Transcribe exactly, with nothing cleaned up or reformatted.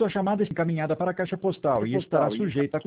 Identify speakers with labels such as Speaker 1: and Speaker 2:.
Speaker 1: Sua chamada é encaminhada para a caixa postal e estará sujeita a